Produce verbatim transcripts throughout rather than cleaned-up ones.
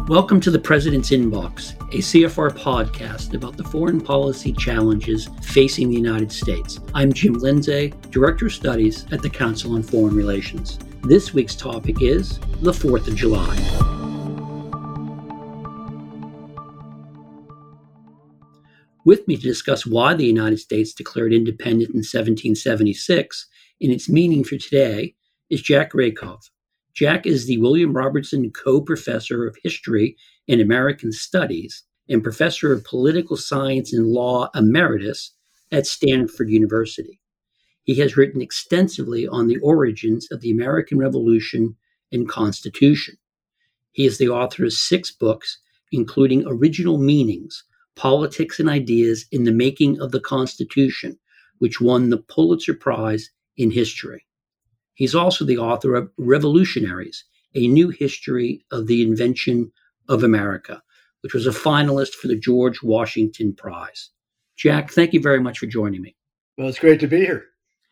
Welcome to the President's Inbox, a C F R podcast about the foreign policy challenges facing the United States. I'm Jim Lindsay, Director of Studies at the Council on Foreign Relations. This week's topic is the fourth of July. With me to discuss why the United States declared independence in seventeen seventy-six and its meaning for today is Jack Rakove. Jack is the William Robertson Co-Professor of History and American Studies and Professor of Political Science and Law Emeritus at Stanford University. He has written extensively on the origins of the American Revolution and Constitution. He is the author of six books, including Original Meanings, Politics and Ideas in the Making of the Constitution, which won the Pulitzer Prize in History. He's also the author of Revolutionaries, A New History of the Invention of America, which was a finalist for the George Washington Prize. Jack, thank you very much for joining me. Well, it's great to be here.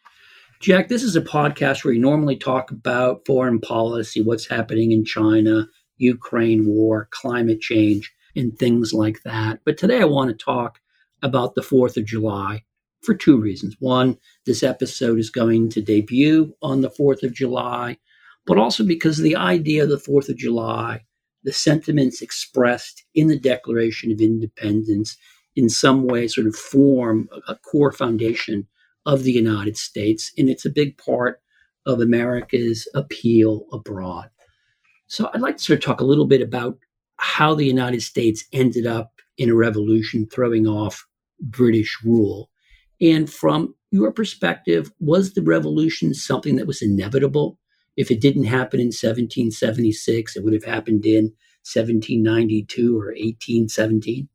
Jack, this is a podcast where we normally talk about foreign policy, what's happening in China, Ukraine war, climate change, and things like that. But today I want to talk about the fourth of July. For two reasons. One, this episode is going to debut on the fourth of July, but also because of the idea of the fourth of July, the sentiments expressed in the Declaration of Independence in some way sort of form a core foundation of the United States, and it's a big part of America's appeal abroad. So I'd like to sort of talk a little bit about how the United States ended up in a revolution throwing off British rule. And from your perspective, was the revolution something that was inevitable? If it didn't happen in seventeen seventy-six, it would have happened in seventeen ninety-two or eighteen seventeen?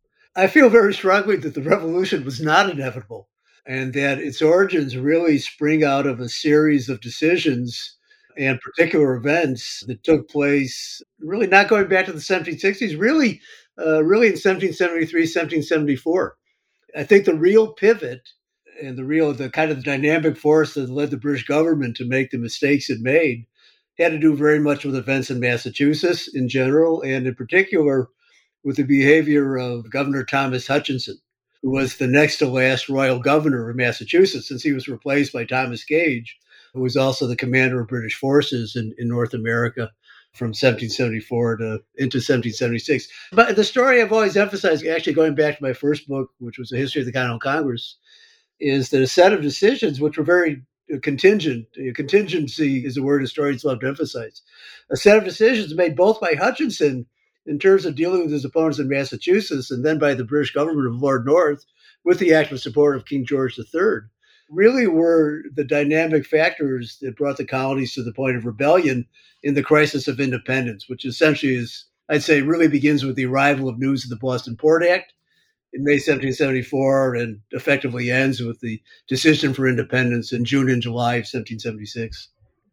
I feel very strongly that the revolution was not inevitable and that its origins really spring out of a series of decisions and particular events that took place, really not going back to the seventeen sixties, really, uh, really in seventeen seventy-three, seventeen seventy-four. I think the real pivot and the real, the kind of dynamic force that led the British government to make the mistakes it made had to do very much with events in Massachusetts in general, and in particular with the behavior of Governor Thomas Hutchinson, who was the next to last royal governor of Massachusetts, since he was replaced by Thomas Gage, who was also the commander of British forces in, in North America from seventeen seventy-four to into seventeen seventy-six. But the story I've always emphasized, actually going back to my first book, which was A History of the Continental Congress, is that a set of decisions which were very contingent, contingency is a word historians love to emphasize, a set of decisions made both by Hutchinson in terms of dealing with his opponents in Massachusetts and then by the British government of Lord North with the active support of King George the Third, really were the dynamic factors that brought the colonies to the point of rebellion in the crisis of independence, which essentially is, I'd say, really begins with the arrival of news of the Boston Port Act in May seventeen seventy-four and effectively ends with the decision for independence in June and July of seventeen seventy-six.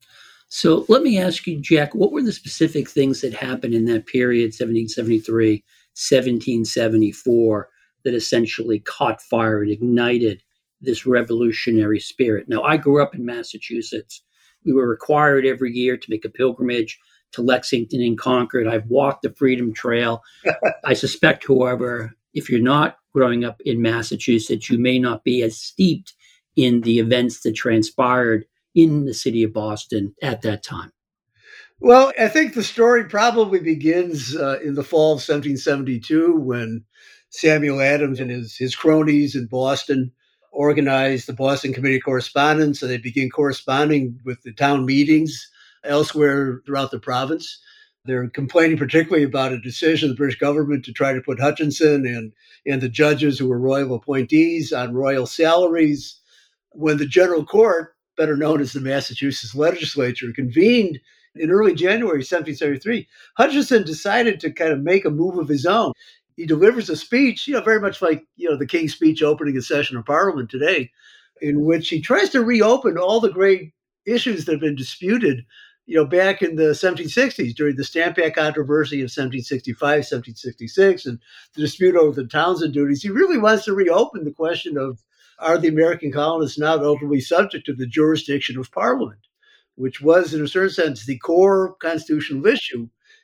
So let me ask you, Jack, what were the specific things that happened in that period, seventeen seventy-three, seventeen seventy-four, that essentially caught fire and ignited this revolutionary spirit? Now, I grew up in Massachusetts. We were required every year to make a pilgrimage to Lexington and Concord. I've walked the Freedom Trail. I suspect, however, if you're not growing up in Massachusetts, you may not be as steeped in the events that transpired in the city of Boston at that time. Well, I think the story probably begins uh, in the fall of seventeen seventy-two when Samuel Adams and his, his cronies in Boston organized the Boston Committee of Correspondence, and they began corresponding with the town meetings elsewhere throughout the province. They're complaining particularly about a decision of the British government to try to put Hutchinson and, and the judges who were royal appointees on royal salaries. When the General Court, better known as the Massachusetts Legislature, convened in early January seventeen seventy-three, Hutchinson decided to kind of make a move of his own. He delivers a speech, you know, very much like, you know, the King's Speech opening a session of Parliament today, in which he tries to reopen all the great issues that have been disputed, you know, back in the seventeen sixties during the Stamp Act controversy of seventeen sixty-five, seventeen sixty-six, and the dispute over the Townshend duties. He really wants to reopen the question of, are the American colonists not ultimately subject to the jurisdiction of Parliament, which was, in a certain sense, the core constitutional issue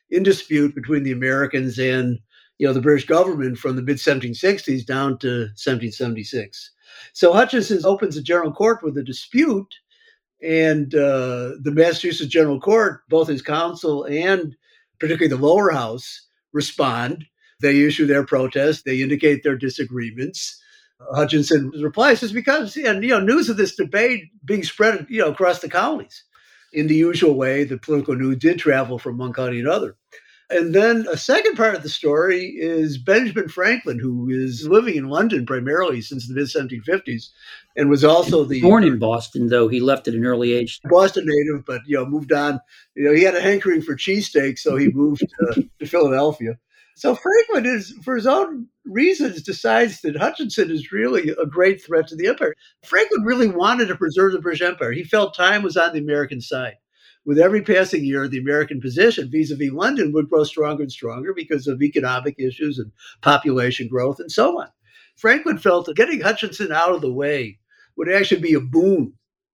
in dispute between the Americans and, you know, the British government from the mid seventeen sixties down to seventeen seventy-six. So Hutchinson opens a general court with a dispute, and uh, the Massachusetts General Court, both his counsel and particularly the lower house, respond. They issue their protest. They indicate their disagreements. Hutchinson replies, "Is because and, you know news of this debate being spread you know across the colonies in the usual way that political news did travel from one county to another." And then a second part of the story is Benjamin Franklin, who is living in London primarily since the mid seventeen fifties, and was also the born in Boston, though he left at an early age. Boston native, but you know moved on. You know he had a hankering for cheesesteak, so he moved uh, to Philadelphia. So Franklin is, for his own reasons, decides that Hutchinson is really a great threat to the empire. Franklin really wanted to preserve the British Empire. He felt time was on the American side. With every passing year, the American position vis-a-vis London would grow stronger and stronger because of economic issues and population growth and so on. Franklin felt that getting Hutchinson out of the way would actually be a boon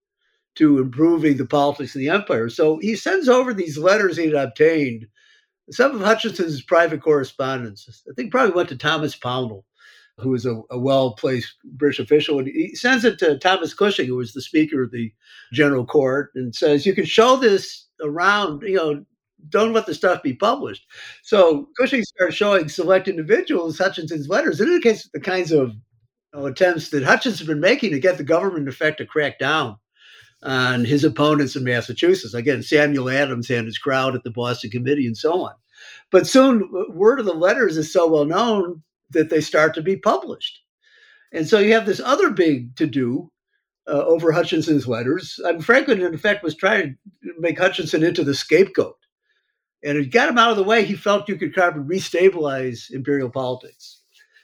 to improving the politics of the empire. So he sends over these letters he had obtained. Some of Hutchinson's private correspondence, I think, probably went to Thomas Pownall, who was a, a well-placed British official. And he sends it to Thomas Cushing, who was the Speaker of the General Court, and says, "You can show this around, you know, don't let the stuff be published." So Cushing starts showing select individuals Hutchinson's letters. It indicates the kinds of you know, attempts that Hutchinson had been making to get the government, in effect, to crack down on his opponents in Massachusetts. Again, Samuel Adams and his crowd at the Boston Committee and so on. But soon, word of the letters is so well known that they start to be published. And so you have this other big to-do uh, over Hutchinson's letters. I mean, Franklin, in effect, was trying to make Hutchinson into the scapegoat. And it got him out of the way. He felt you could kind of restabilize imperial politics.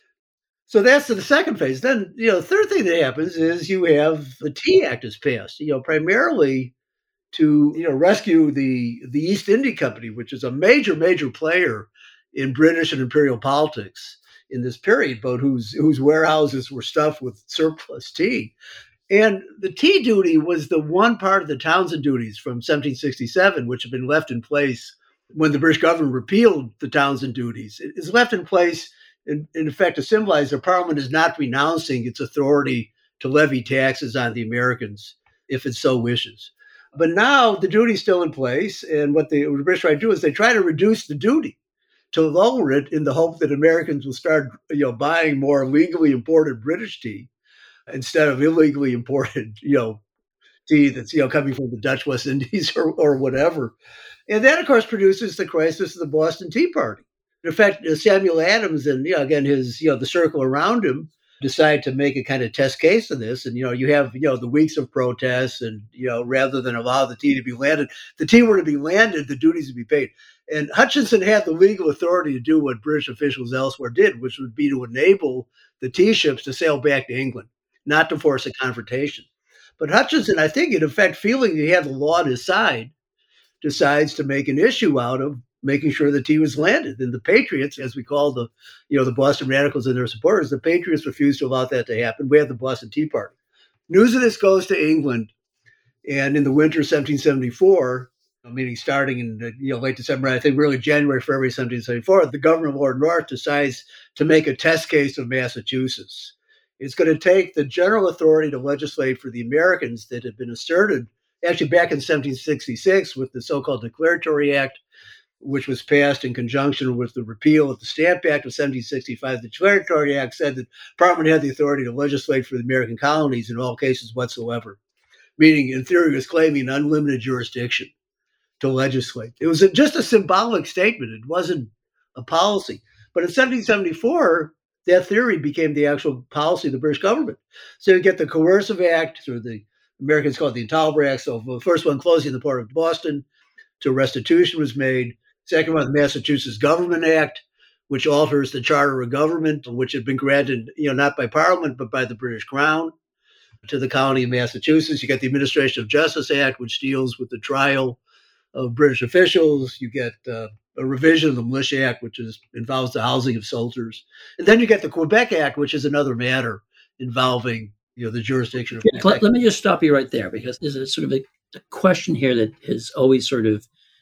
So that's the second phase. Then, you know, the third thing that happens is you have the Tea Act is passed, you know, primarily to, you know, rescue the, the East India Company, which is a major, major player in British and imperial politics in this period, but whose, whose warehouses were stuffed with surplus tea. And the tea duty was the one part of the Townshend duties from seventeen sixty-seven, which had been left in place when the British government repealed the Townshend duties. It is left in place In, in effect, to symbolize that Parliament is not renouncing its authority to levy taxes on the Americans if it so wishes. But now the duty is still in place, and what the, what the British try to do is they try to reduce the duty to lower it in the hope that Americans will start, you know, buying more legally imported British tea instead of illegally imported, you know, tea that's, you know, coming from the Dutch West Indies or, or whatever. And that, of course, produces the crisis of the Boston Tea Party. In fact, Samuel Adams and, you know, again, his, you know, the circle around him decide to make a kind of test case of this. And, you know, you have, you know, the weeks of protests and, you know, rather than allow the tea to be landed, the tea were to be landed, the duties would be paid. And Hutchinson had the legal authority to do what British officials elsewhere did, which would be to enable the tea ships to sail back to England, not to force a confrontation. But Hutchinson, I think, in effect, feeling he had the law on his side, decides to make an issue out of making sure the tea was landed. And the Patriots, as we call the, you know, the Boston Radicals and their supporters, the Patriots refused to allow that to happen. We had the Boston Tea Party. News of this goes to England, and in the winter of seventeen seventy-four, meaning starting in you know late December, I think really January, February seventeen seventy-four, the governor of Lord North decides to make a test case of Massachusetts. It's going to take the general authority to legislate for the Americans that had been asserted actually back in seventeen sixty-six with the so-called Declaratory Act, which was passed in conjunction with the repeal of the Stamp Act of seventeen sixty-five. The Declaratory Act said that Parliament had the authority to legislate for the American colonies in all cases whatsoever, meaning in theory it was claiming unlimited jurisdiction to legislate. It was a, just a symbolic statement. It wasn't a policy. But in seventeen seventy-four, that theory became the actual policy of the British government. So you get the Coercive Act, or the Americans call it the Intolerable Act. So the first one closing the port of Boston, so restitution was made. Second one, the Massachusetts Government Act, which alters the charter of government, which had been granted, you know, not by Parliament, but by the British Crown to the colony of Massachusetts. You get the Administration of Justice Act, which deals with the trial of British officials. You get uh, a revision of the Militia Act, which is involves the housing of soldiers. And then you get the Quebec Act, which is another matter involving, you know, the jurisdiction of yeah, let, let me just stop you right there, because there's a sort of a, a question here that has always sort of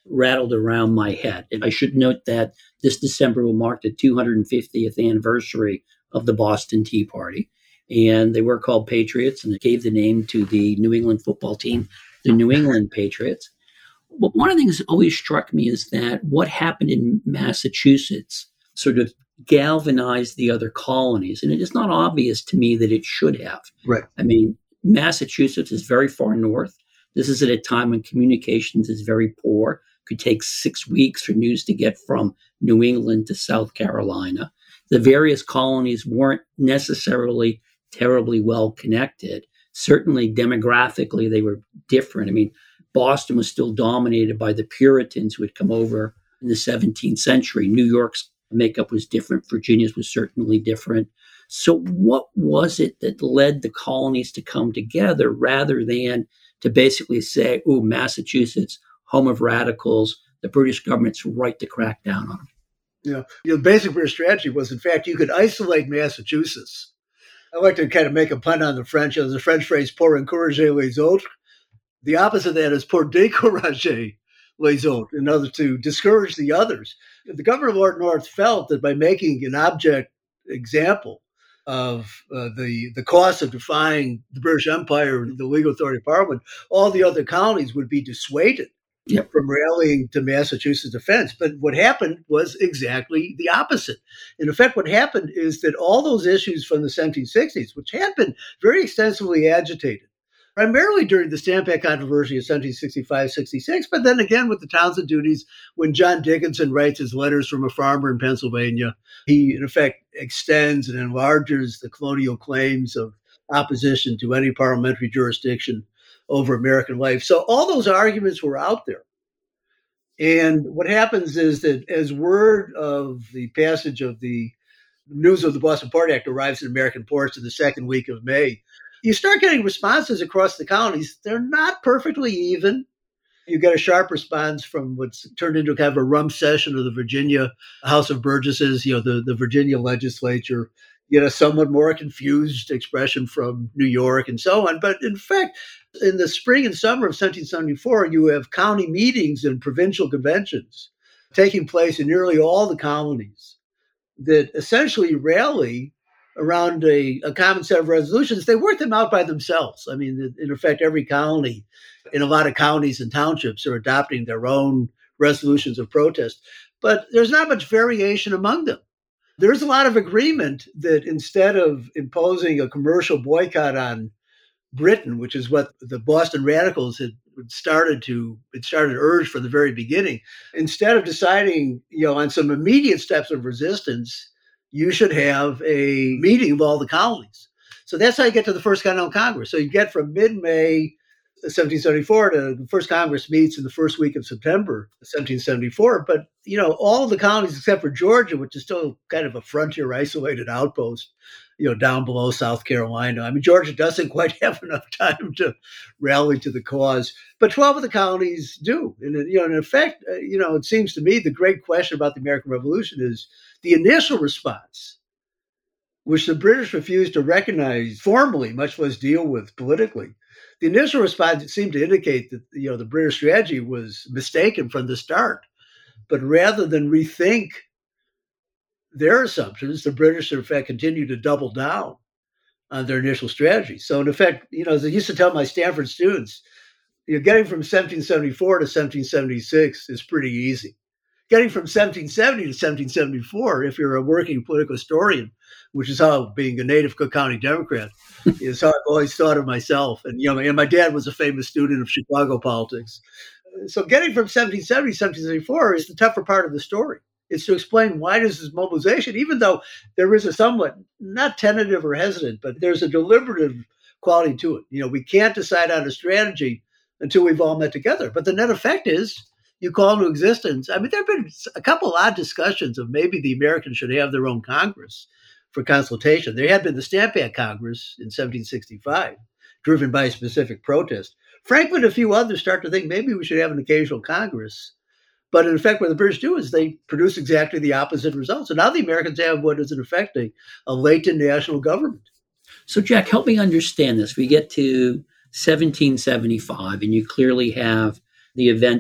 rattled around my head. And I should note that this December will mark the two hundred fiftieth anniversary of the Boston Tea Party. And they were called Patriots, and it gave the name to the New England football team, the New England Patriots. But one of the things that always struck me is that what happened in Massachusetts sort of galvanized the other colonies. And it is not obvious to me that it should have. Right. I mean, Massachusetts is very far north. This is at a time when communications is very poor. It could take six weeks for news to get from New England to South Carolina. The various colonies weren't necessarily terribly well connected. Certainly demographically, they were different. I mean, Boston was still dominated by the Puritans who had come over in the seventeenth century. New York's makeup was different. Virginia's was certainly different. So what was it that led the colonies to come together rather than to basically say, oh, Massachusetts, home of radicals, the British government's right to crack down on them? Yeah. You know, the basic British strategy was, in fact, you could isolate Massachusetts. I like to kind of make a pun on the French. There's a French phrase, pour encourager les autres. The opposite of that is pour décourager les autres, in order to discourage the others. The governor of Lord North felt that by making an object example of uh, the, the cost of defying the British Empire, the legal authority of Parliament, all the other colonies would be dissuaded Yep. from rallying to Massachusetts' defense. But what happened was exactly the opposite. In effect, what happened is that all those issues from the seventeen sixties, which had been very extensively agitated, primarily during the Stamp Act controversy of seventeen sixty-five sixty-six, but then again with the Townshend duties, when John Dickinson writes his letters from a farmer in Pennsylvania, he, in effect, extends and enlarges the colonial claims of opposition to any parliamentary jurisdiction over American life. So all those arguments were out there. And what happens is that as word of the passage of the news of the Boston Port Act arrives in American ports in the second week of May, you start getting responses across the colonies. They're not perfectly even. You get a sharp response from what's turned into kind of a rump session of the Virginia House of Burgesses, you know, the, the Virginia legislature. You know, somewhat more confused expression from New York and so on. But in fact, in the spring and summer of seventeen seventy-four, you have county meetings and provincial conventions taking place in nearly all the colonies that essentially rally around a, a common set of resolutions. They work them out by themselves. I mean, in effect, every colony in a lot of counties and townships are adopting their own resolutions of protest. But there's not much variation among them. There's a lot of agreement that instead of imposing a commercial boycott on Britain, which is what the Boston Radicals had started to it started to urge from the very beginning, instead of deciding, you know, on some immediate steps of resistance, you should have a meeting of all the colonies. So that's how you get to the First Continental Congress. So you get from mid-May seventeen seventy-four to the first Congress meets in the first week of September seventeen seventy-four. But, you know, all of the colonies except for Georgia, which is still kind of a frontier isolated outpost, you know, down below South Carolina. I mean, Georgia doesn't quite have enough time to rally to the cause, but twelve of the colonies do. And, you know, in effect, uh, you know, it seems to me the great question about the American Revolution is the initial response, which the British refused to recognize formally, much less deal with politically. The initial response seemed to indicate that, you know, the British strategy was mistaken from the start. But rather than rethink their assumptions, the British, in fact, continued to double down on their initial strategy. So, in effect, you know, as I used to tell my Stanford students, you know, getting from seventeen seventy-four to seventeen seventy-six is pretty easy. Getting from seventeen seventy to seventeen seventy-four, if you're a working political historian, which is how, being a native Cook County Democrat, is how I've always thought of myself. And, you know, and my dad was a famous student of Chicago politics. So getting from seventeen seventy to seventeen seventy-four is the tougher part of the story. It's to explain why does this mobilization, even though there is a somewhat, not tentative or hesitant, but there's a deliberative quality to it. You know, we can't decide on a strategy until we've all met together. But the net effect is you call into existence. I mean, there have been a couple odd discussions of maybe the Americans should have their own Congress for consultation. There had been the Stamp Act Congress in seventeen sixty-five, driven by a specific protest. Franklin and a few others start to think maybe we should have an occasional Congress. But in effect, what the British do is they produce exactly the opposite results. And now the Americans have what is in effect a, a latent national government. So, Jack, help me understand this. We get to seventeen seventy-five, and you clearly have the event that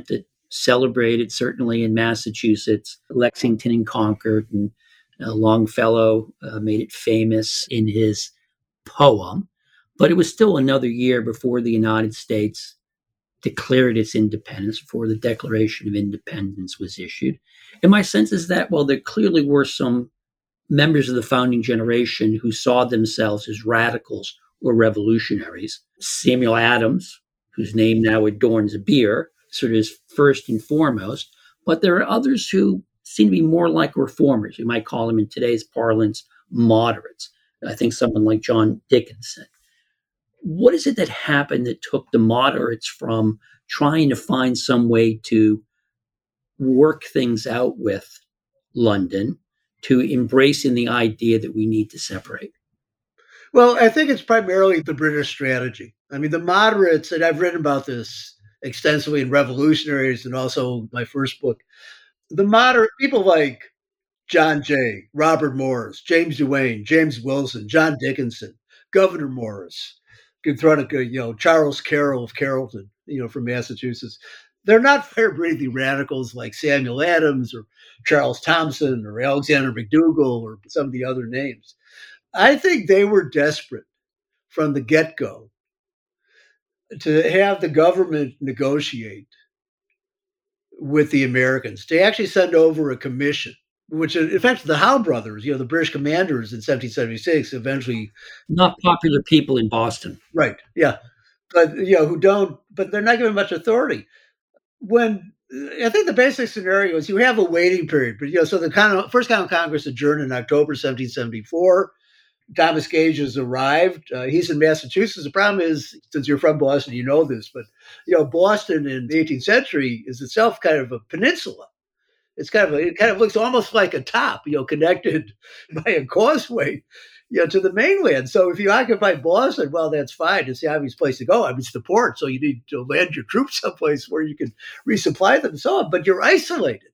celebrated certainly in Massachusetts, Lexington and Concord, and uh, Longfellow uh, made it famous in his poem. But it was still another year before the United States declared its independence, before the Declaration of Independence was issued. And my sense is that while there clearly were some members of the founding generation who saw themselves as radicals or revolutionaries, Samuel Adams, whose name now adorns a beer, sort of is first and foremost, but there are others who seem to be more like reformers. You might call them in today's parlance moderates. I think someone like John Dickinson. What is it that happened that took the moderates from trying to find some way to work things out with London to embracing the idea that we need to separate? Well, I think it's primarily the British strategy. I mean, the moderates, and I've written about this extensively in Revolutionaries and also my first book, the moderate people like John Jay, Robert Morris, James Duane, James Wilson, John Dickinson, Gouverneur Morris, you can throw in, a, you know, Charles Carroll of Carrollton, you know, from Massachusetts. They're not fire-breathing radicals like Samuel Adams or Charles Thompson or Alexander McDougall or some of the other names. I think they were desperate from the get-go to have the government negotiate with the Americans, to actually send over a commission, which in fact the Howe brothers, you know, the British commanders in seventeen seventy-six, eventually not popular people in Boston, right? Yeah, but you know who don't, but they're not given much authority. When I think the basic scenario is you have a waiting period, but you know, so the Con- first Continental Congress adjourned in October seventeen seventy-four. Thomas Gage has arrived. Uh, he's in Massachusetts. The problem is, since you're from Boston, you know this, but you know, Boston in the eighteenth century is itself kind of a peninsula. It's kind of a, it kind of looks almost like a top, you know, connected by a causeway, you know, to the mainland. So if you occupy Boston, well, that's fine. It's the obvious place to go. I mean, it's the port, so you need to land your troops someplace where you can resupply them and so on. But you're isolated.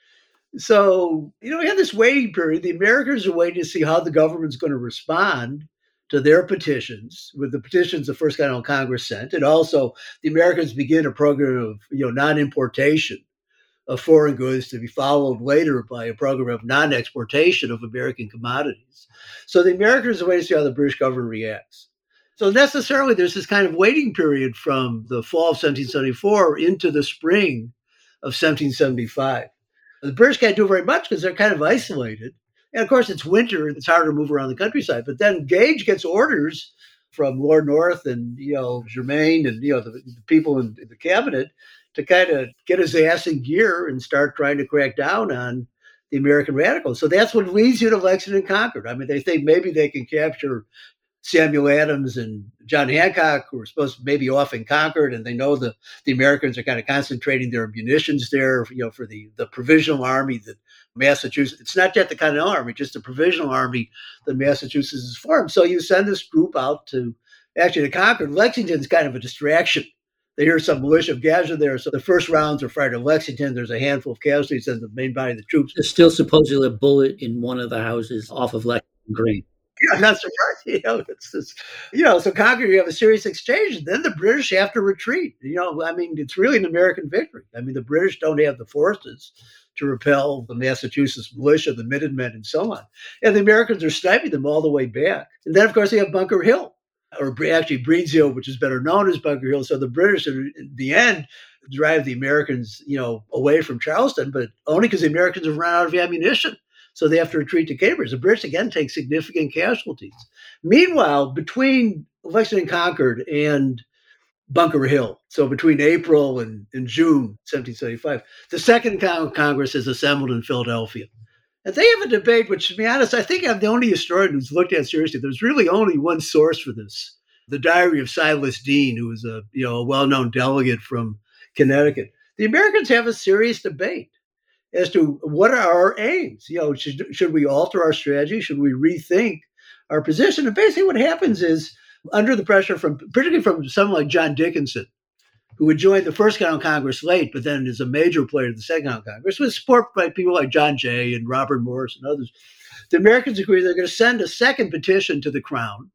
So, you know, we have this waiting period. The Americans are waiting to see how the government's going to respond to their petitions, with the petitions the First Continental Congress sent. And also the Americans begin a program of, you know, non-importation of foreign goods to be followed later by a program of non-exportation of American commodities. So the Americans are waiting to see how the British government reacts. So necessarily there's this kind of waiting period from the fall of seventeen seventy-four into the spring of seventeen seventy-five. The British can't do very much because they're kind of isolated. And of course, it's winter. It's harder to move around the countryside. But then Gage gets orders from Lord North and, you know, Germain and, you know, the, the people in, in the cabinet to kind of get his ass in gear and start trying to crack down on the American radicals. So that's what leads you to Lexington and Concord. I mean, they think maybe they can capture Samuel Adams and John Hancock, who are supposed to maybe off in Concord, and they know the, the Americans are kind of concentrating their munitions there, you know, for the, the provisional army that Massachusetts, it's not yet the Continental Army, just the provisional army that Massachusetts has formed. So you send this group out to actually to Concord. Lexington's kind of a distraction. They hear some militia of casualties there. So the first rounds are fired at Lexington. There's a handful of casualties and the main body of the troops. There's still supposedly a bullet in one of the houses off of Lexington Green. Yeah, I'm not surprised. You know, it's just, you know, so Concord, you have a serious exchange. And then the British have to retreat. You know, I mean, it's really an American victory. I mean, the British don't have the forces to repel the Massachusetts militia, the Minutemen, and so on. And the Americans are sniping them all the way back. And then, of course, they have Bunker Hill, or actually Breedsville, which is better known as Bunker Hill. So the British, in the end, drive the Americans, you know, away from Charleston, but only because the Americans have run out of ammunition. So they have to retreat to Cambridge. The British, again, take significant casualties. Meanwhile, between Lexington and Concord and Bunker Hill, so between April and, and June seventeen seventy-five, the Second Congress is assembled in Philadelphia. And they have a debate, which, to be honest, I think I'm the only historian who's looked at seriously. There's really only one source for this, the diary of Silas Deane, who was a, you know, a well-known delegate from Connecticut. The Americans have a serious debate as to what are our aims. You know, should, should we alter our strategy? Should we rethink our position? And basically what happens is, under the pressure from, particularly from someone like John Dickinson, who had joined the First Continental Congress late, but then is a major player in the Second Continental Congress, with support by people like John Jay and Robert Morris and others, the Americans agree they're going to send a second petition to the Crown,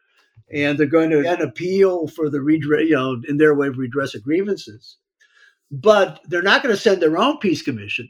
and they're going to then appeal for the redress, you know, in their way of redress of grievances. but they're not going to send their own peace commission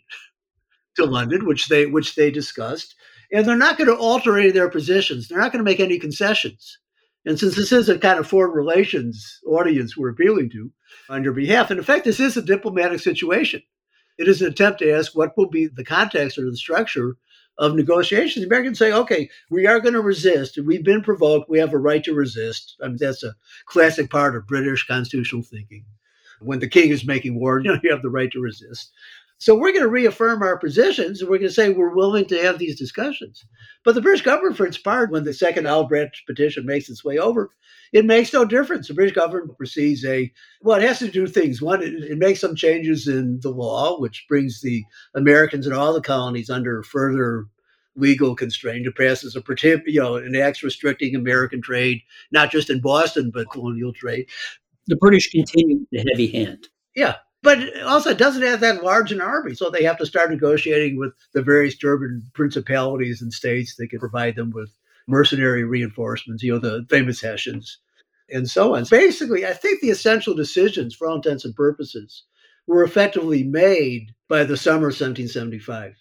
to London, which they which they discussed, and they're not going to alter any of their positions. They're not going to make any concessions. And since this is a kind of foreign relations audience we're appealing to on your behalf, in effect, this is a diplomatic situation. It is an attempt to ask what will be the context or the structure of negotiations. The Americans say, okay, we are going to resist. We've been provoked. We have a right to resist. I mean, that's a classic part of British constitutional thinking. When the king is making war, you know, you have the right to resist. So we're going to reaffirm our positions, and we're going to say we're willing to have these discussions. But the British government, for its part, when the second Olive Branch petition makes its way over, it makes no difference. The British government proceeds a, well, it has to do things. One, it, it makes some changes in the law, which brings the Americans in all the colonies under further legal constraint. It passes a, you know, an act restricting American trade, not just in Boston, but colonial trade. The British continue the heavy hand. Yeah. But also, it doesn't have that large an army, so they have to start negotiating with the various German principalities and states that can provide them with mercenary reinforcements, you know, the famous Hessians, and so on. Basically, I think the essential decisions, for all intents and purposes, were effectively made by the summer of seventeen seventy-five.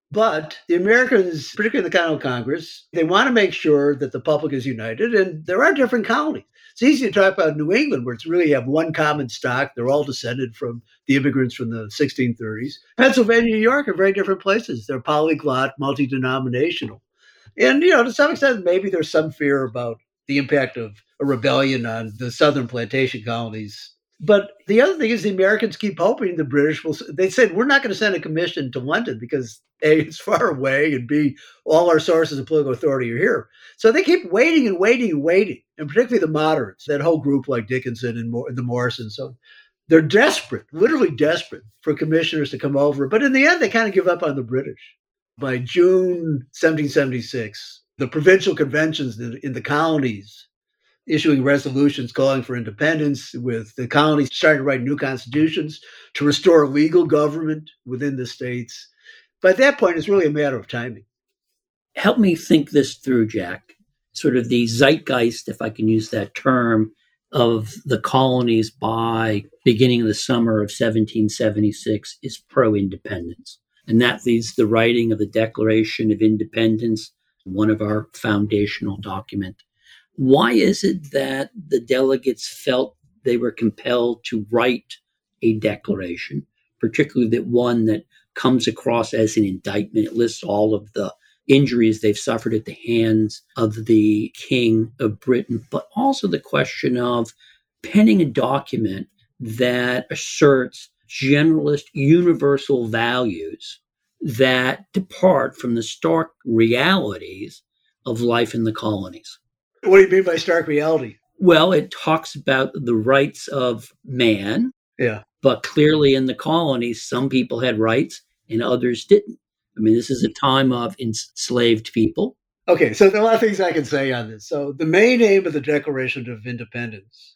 But the Americans, particularly in the Continental Congress, they want to make sure that the public is united, and there are different colonies. It's easy to talk about New England, where it's really have one common stock. They're all descended from the immigrants from the sixteen thirties. Pennsylvania and New York are very different places. They're polyglot, multi-denominational. And, you know, to some extent, maybe there's some fear about the impact of a rebellion on the southern plantation colonies. But the other thing is the Americans keep hoping the British will, they said, we're not going to send a commission to London because A, it's far away, and B, all our sources of political authority are here. So they keep waiting and waiting and waiting, and particularly the moderates, that whole group like Dickinson and the Morrisons. So they're desperate, literally desperate for commissioners to come over. But in the end, they kind of give up on the British. By June seventeen seventy-six, the provincial conventions in the colonies issuing resolutions calling for independence, with the colonies starting to write new constitutions to restore legal government within the states. By that point, it's really a matter of timing. Help me think this through, Jack. Sort of the zeitgeist, if I can use that term, of the colonies by beginning of the summer of seventeen seventy-six is pro-independence. And that leads to the writing of the Declaration of Independence, one of our foundational documents. Why is it that the delegates felt they were compelled to write a declaration, particularly that one that comes across as an indictment? It lists all of the injuries they've suffered at the hands of the King of Britain, but also the question of penning a document that asserts generalist universal values that depart from the stark realities of life in the colonies. What do you mean by stark reality? Well, it talks about the rights of man. Yeah. But clearly in the colonies, some people had rights and others didn't. I mean, this is a time of enslaved people. Okay, so there are a lot of things I can say on this. So the main aim of the Declaration of Independence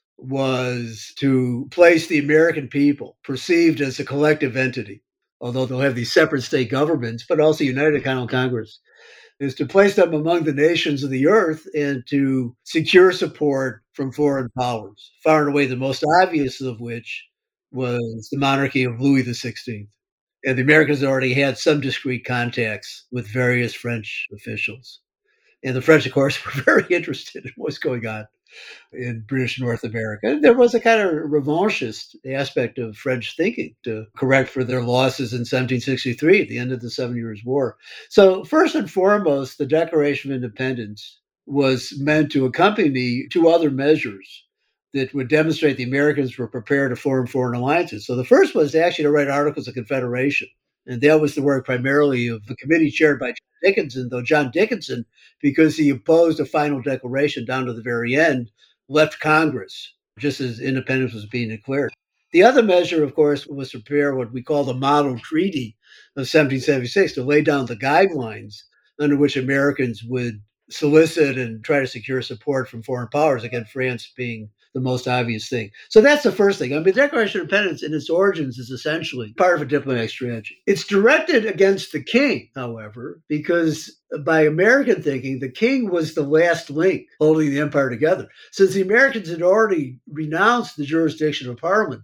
was to place the American people perceived as a collective entity, although they'll have these separate state governments, but also United Continental Congress, is to place them among the nations of the earth and to secure support from foreign powers, far and away the most obvious of which was the monarchy of Louis the sixteenth. And the Americans already had some discreet contacts with various French officials. And the French, of course, were very interested in what's going on in British North America. And there was a kind of revanchist aspect of French thinking to correct for their losses in seventeen sixty-three at the end of the Seven Years' War. So first and foremost, the Declaration of Independence was meant to accompany two other measures that would demonstrate the Americans were prepared to form foreign alliances. So the first was actually to write Articles of Confederation. And that was the work primarily of the committee chaired by John Dickinson, though John Dickinson, because he opposed a final declaration down to the very end, left Congress just as independence was being declared. The other measure, of course, was to prepare what we call the Model Treaty of seventeen seventy-six, to lay down the guidelines under which Americans would solicit and try to secure support from foreign powers, again, France being the most obvious thing. So that's the first thing. I mean, the Declaration of Independence in its origins is essentially part of a diplomatic strategy. It's directed against the king, however, because by American thinking, the king was the last link holding the empire together. Since the Americans had already renounced the jurisdiction of Parliament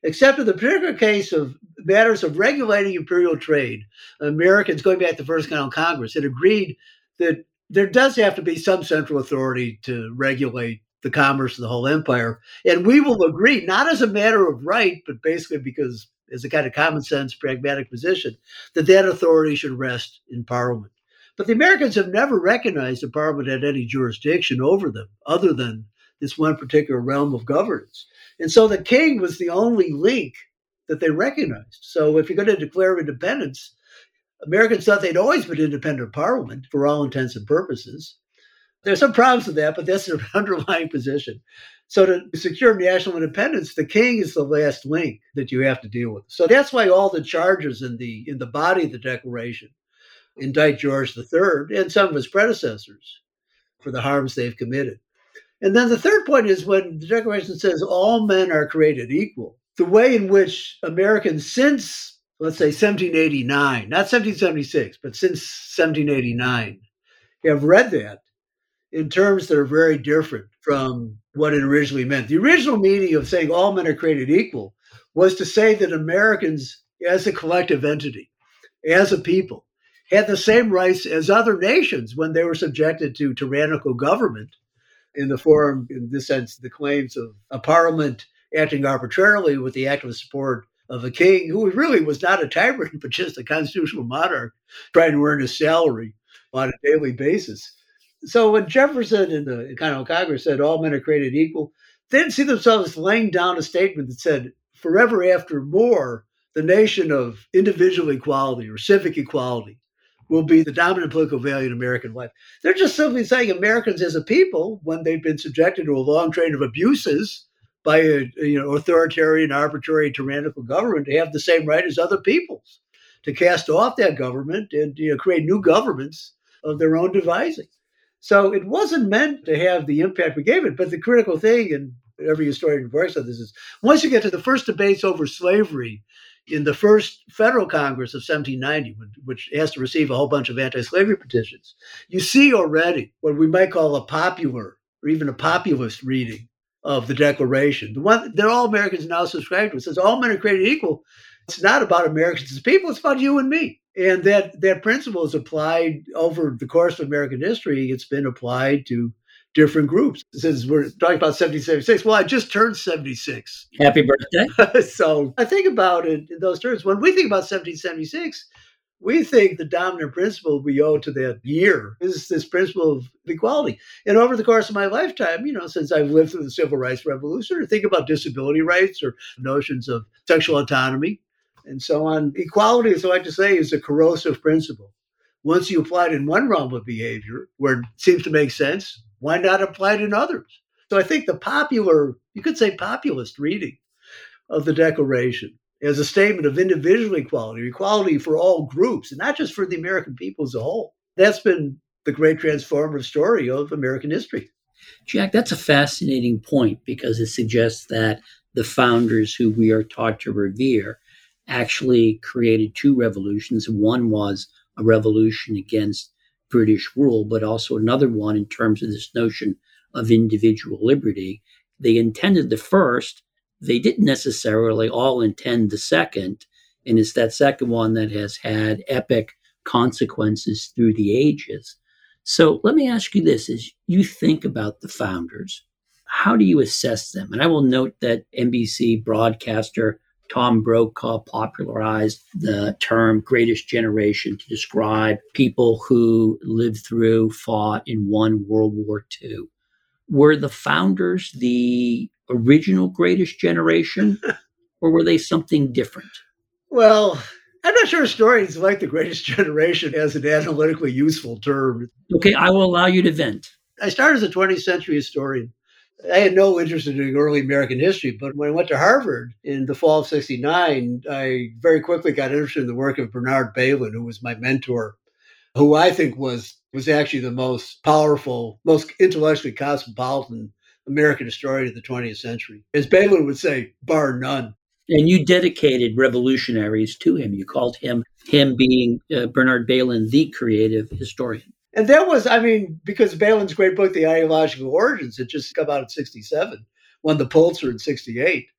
except in the particular case of matters of regulating imperial trade. Americans, going back to the First Continental Congress, had agreed that there does have to be some central authority to regulate the commerce of the whole empire. And we will agree, not as a matter of right, but basically because as a kind of common sense, pragmatic position, that that authority should rest in Parliament. But the Americans have never recognized that Parliament had any jurisdiction over them other than this one particular realm of governance. And so the king was the only link that they recognized. So if you're going to declare independence, Americans thought they'd always been independent of Parliament for all intents and purposes. There's some problems with that, but that's their underlying position. So to secure national independence, the king is the last link that you have to deal with. So that's why all the charges in the in the body of the Declaration indict George the Third and some of his predecessors for the harms they've committed. And then the third point is when the Declaration says all men are created equal, the way in which Americans since, let's say, seventeen eighty-nine, not seventeen seventy-six, but since seventeen eighty-nine, have read that in terms that are very different from what it originally meant. The original meaning of saying all men are created equal was to say that Americans, as a collective entity, as a people, had the same rights as other nations when they were subjected to tyrannical government in the form, in this sense, the claims of a parliament acting arbitrarily with the active support of a king who really was not a tyrant, but just a constitutional monarch trying to earn his salary on a daily basis. So when Jefferson and the Continental Congress said all men are created equal, they didn't see themselves laying down a statement that said, forever after more, the nation of individual equality or civic equality will be the dominant political value in American life. They're just simply saying Americans as a people, when they've been subjected to a long train of abuses by a you know authoritarian, arbitrary, tyrannical government, have the same right as other peoples to cast off that government and you know, create new governments of their own devising. So it wasn't meant to have the impact we gave it. But the critical thing, and every historian works on this, is once you get to the first debates over slavery in the first Federal Congress of seventeen ninety, which has to receive a whole bunch of anti-slavery petitions, you see already what we might call a popular or even a populist reading of the Declaration. The one that all Americans now subscribe to. It says all men are created equal. It's not about Americans as people, it's about you and me. And that, that principle is applied over the course of American history. It's been applied to different groups. Since we're talking about seventeen seventy-six, well, I just turned seventy-six. Happy birthday. So I think about it in those terms. When we think about seventeen seventy-six, we think the dominant principle we owe to that year is this principle of equality. And over the course of my lifetime, you know, since I've lived through the Civil Rights Revolution, or think about disability rights or notions of sexual autonomy and so on. Equality, as I like to say, is a corrosive principle. Once you apply it in one realm of behavior where it seems to make sense, why not apply it in others? So I think the popular, you could say populist reading of the Declaration as a statement of individual equality, equality for all groups, and not just for the American people as a whole. That's been the great transformative story of American history. Jack, that's a fascinating point because it suggests that the founders who we are taught to revere actually created two revolutions. One was a revolution against British rule, but also another one in terms of this notion of individual liberty. They intended the first. They didn't necessarily all intend the second. And it's that second one that has had epic consequences through the ages. So let me ask you this. As you think about the founders, how do you assess them? And I will note that N B C broadcaster Tom Brokaw popularized the term greatest generation to describe people who lived through, fought, and won World War Two. Were the founders the original greatest generation, or were they something different? Well, I'm not sure historians like the greatest generation as an analytically useful term. Okay, I will allow you to vent. I started as a twentieth century historian. I had no interest in doing early American history, but when I went to Harvard in the fall of sixty-nine, I very quickly got interested in the work of Bernard Bailyn, who was my mentor, who I think was was actually the most powerful, most intellectually cosmopolitan American historian of the twentieth century. As Bailyn would say, bar none. And you dedicated revolutionaries to him. You called him, him being uh, Bernard Bailyn, the creative historian. And that was, I mean, because Bailyn's great book, The Ideological Origins, had just come out in sixty-seven, won the Pulitzer in sixty-eight.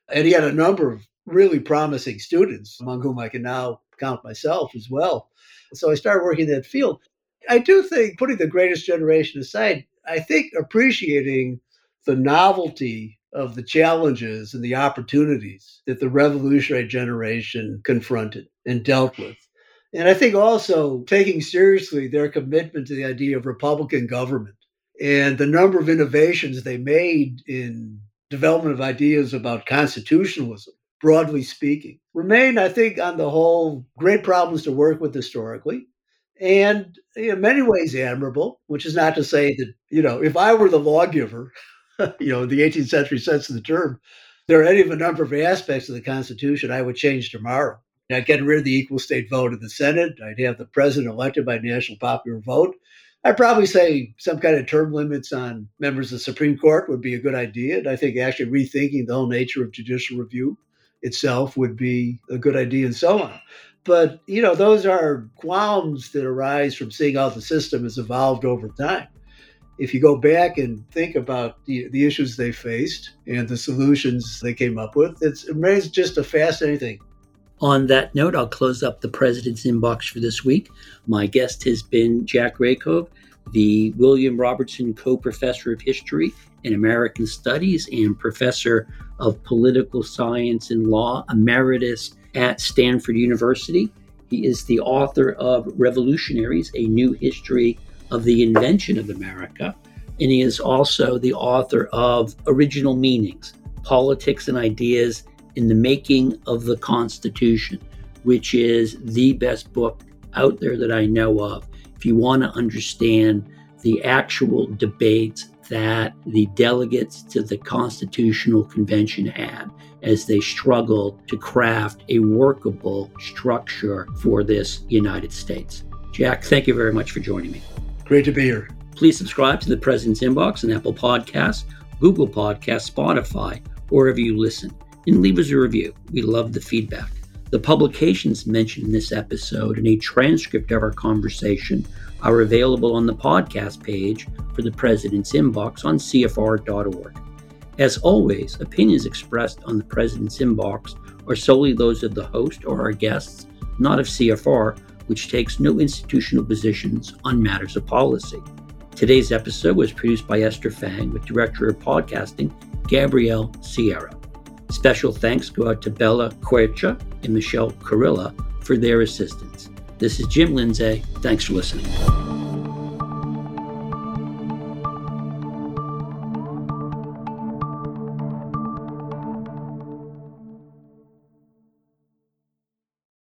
And he had a number of really promising students, among whom I can now count myself as well. So I started working in that field. I do think, putting the greatest generation aside, I think appreciating the novelty of the challenges and the opportunities that the revolutionary generation confronted and dealt with. And I think also taking seriously their commitment to the idea of Republican government and the number of innovations they made in development of ideas about constitutionalism, broadly speaking, remain, I think, on the whole, great problems to work with historically. And in many ways admirable, which is not to say that, you know, if I were the lawgiver, you know, in the eighteenth century sense of the term, there are any of a number of aspects of the Constitution I would change tomorrow. I'd get rid of the equal state vote in the Senate. I'd have the president elected by national popular vote. I'd probably say some kind of term limits on members of the Supreme Court would be a good idea. And I think actually rethinking the whole nature of judicial review itself would be a good idea, and so on. But, you know, those are qualms that arise from seeing how the system has evolved over time. If you go back and think about the, the issues they faced and the solutions they came up with, it's, it remains just a fascinating thing. On that note, I'll close up the President's Inbox for this week. My guest has been Jack Rakove, the William Robertson Co-Professor of History and American Studies and Professor of Political Science and Law Emeritus at Stanford University. He is the author of Revolutionaries, A New History of the Invention of America. And he is also the author of Original Meanings, Politics and Ideas in the Making of the Constitution, which is the best book out there that I know of if you want to understand the actual debates that the delegates to the Constitutional Convention had as they struggled to craft a workable structure for this United States. Jack, thank you very much for joining me. Great to be here. Please subscribe to the President's Inbox on Apple Podcasts, Google Podcasts, Spotify, or wherever you listen, and leave us a review. We love the feedback. The publications mentioned in this episode and a transcript of our conversation are available on the podcast page for the President's Inbox on C F R dot org. As always, opinions expressed on the President's Inbox are solely those of the host or our guests, not of C F R, which takes no institutional positions on matters of policy. Today's episode was produced by Esther Fang with Director of Podcasting, Gabrielle Sierra. Special thanks go out to Bella Quercia and Michelle Carilla for their assistance. This is Jim Lindsay. Thanks for listening.